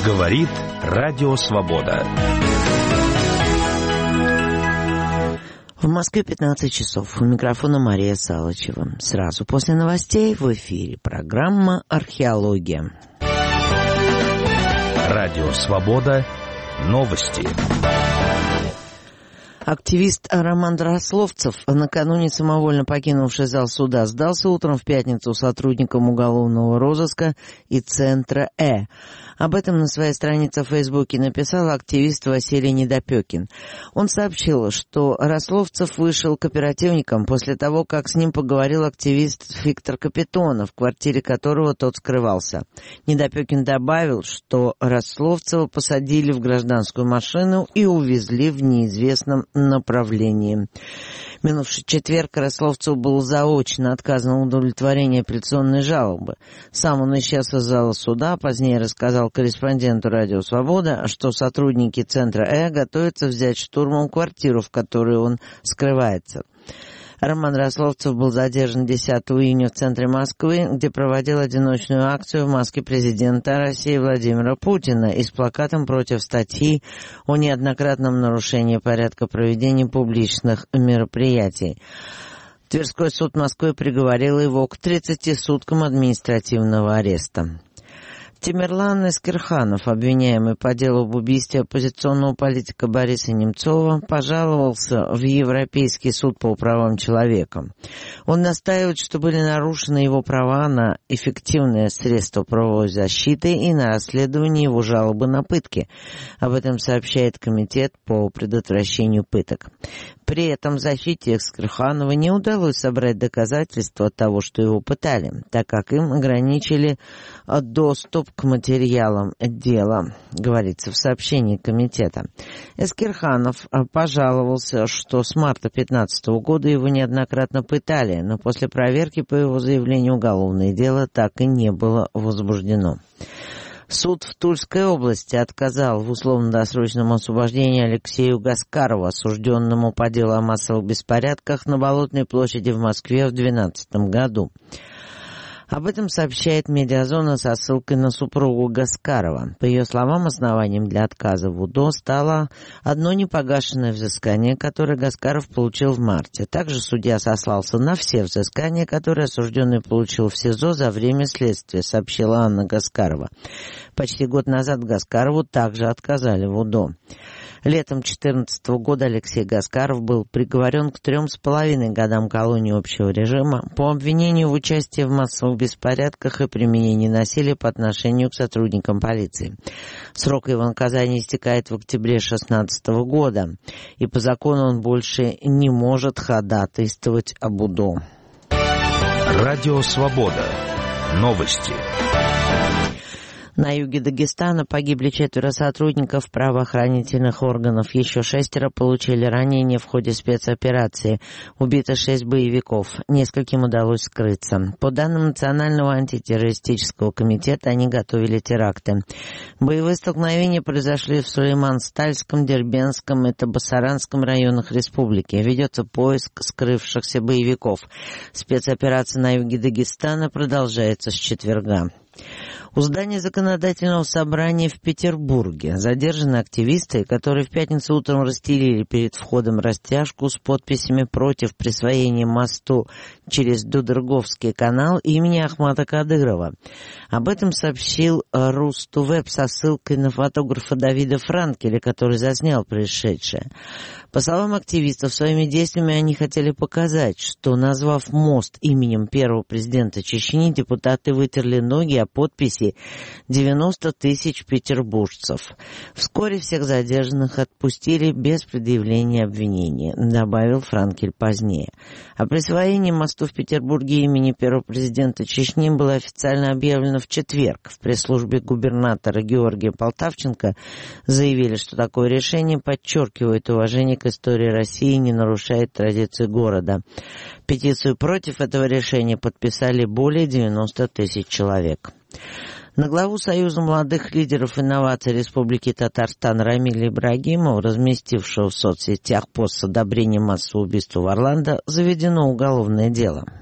Говорит Радио Свобода. В Москве 15 часов. У микрофона Мария Салычева. Сразу после новостей в эфире программа «Археология». Радио Свобода. Новости. Активист Роман Дрословцев, накануне самовольно покинувший зал суда, сдался утром в пятницу сотрудникам уголовного розыска и Центра Э. Об этом на своей странице в Фейсбуке написал активист Василий Недопекин. Он сообщил, что Рословцев вышел к оперативникам после того, как с ним поговорил активист Виктор Капитонов, в квартире которого тот скрывался. Недопекин добавил, что Рословцева посадили в гражданскую машину и увезли в неизвестном направлении. Минувший четверг Рословцеву был заочно отказано удовлетворение апелляционной жалобы. Сам он исчез из зала суда, позднее рассказал корреспонденту «Радио Свобода», что сотрудники Центра Э готовятся взять штурмом квартиру, в которой он скрывается. Роман Рословцев был задержан 10 июня в центре Москвы, где проводил одиночную акцию в маске президента России Владимира Путина и с плакатом против статьи о неоднократном нарушении порядка проведения публичных мероприятий. Тверской суд Москвы приговорил его к 30 суткам административного ареста. Тимерлан Эскирханов, обвиняемый по делу об убийстве оппозиционного политика Бориса Немцова, пожаловался в Европейский суд по правам человека. Он настаивает, что были нарушены его права на эффективное средство правовой защиты и на расследование его жалобы на пытки. Об этом сообщает Комитет по предотвращению пыток. При этом защите Эскирханова не удалось собрать доказательства того, что его пытали, так как им ограничили доступ к материалам дела, говорится в сообщении комитета. Эскирханов пожаловался, что с марта 2015 года его неоднократно пытали, но после проверки по его заявлению уголовное дело так и не было возбуждено. Суд в Тульской области отказал в условно-досрочном освобождении Алексею Гаскарову, осужденному по делу о массовых беспорядках на Болотной площади в Москве в 2012 году. Об этом сообщает «Медиазона» со ссылкой на супругу Гаскарова. По ее словам, основанием для отказа в УДО стало одно непогашенное взыскание, которое Гаскаров получил в марте. Также судья сослался на все взыскания, которые осужденный получил в СИЗО за время следствия, сообщила Анна Гаскарова. Почти год назад Гаскарову также отказали в УДО. Летом 2014 года Алексей Гаскаров был приговорен к 3,5 годам колонии общего режима по обвинению в участии в массовых беспорядках и применении насилия по отношению к сотрудникам полиции. Срок его наказания истекает в октябре 2016 года, и по закону он больше не может ходатайствовать об УДО. Радио Свобода. Новости. На юге Дагестана погибли 4 сотрудников правоохранительных органов. Еще 6 получили ранения в ходе спецоперации. Убито 6 боевиков. Нескольким удалось скрыться. По данным Национального антитеррористического комитета, они готовили теракты. Боевые столкновения произошли в Сулейман-Стальском, Дербенском и Табасаранском районах республики. Ведется поиск скрывшихся боевиков. Спецоперация на юге Дагестана продолжается с четверга. У здания законодательного собрания в Петербурге задержаны активисты, которые в пятницу утром расстелили перед входом растяжку с подписями против присвоения мосту через Дудерговский канал имени Ахмата Кадырова. Об этом сообщил Рустувеб со ссылкой на фотографа Давида Франкеля, который заснял происшедшее. По словам активистов, своими действиями они хотели показать, что, назвав мост именем первого президента Чечни, депутаты вытерли ноги о подписи 90 тысяч петербуржцев. Вскоре всех задержанных отпустили без предъявления обвинения, добавил Франкель позднее. О присвоении мосту в Петербурге имени первого президента Чечни было официально объявлено в четверг. В пресс-службе губернатора Георгия Полтавченко заявили, что такое решение подчеркивает уважение к истории России и не нарушает традиции города. Петицию против этого решения подписали более 90 тысяч человек. На главу Союза молодых лидеров инноваций Республики Татарстан Рамиля Ибрагимова, разместившего в соцсетях пост с одобрением массового убийства в Орландо, заведено уголовное дело.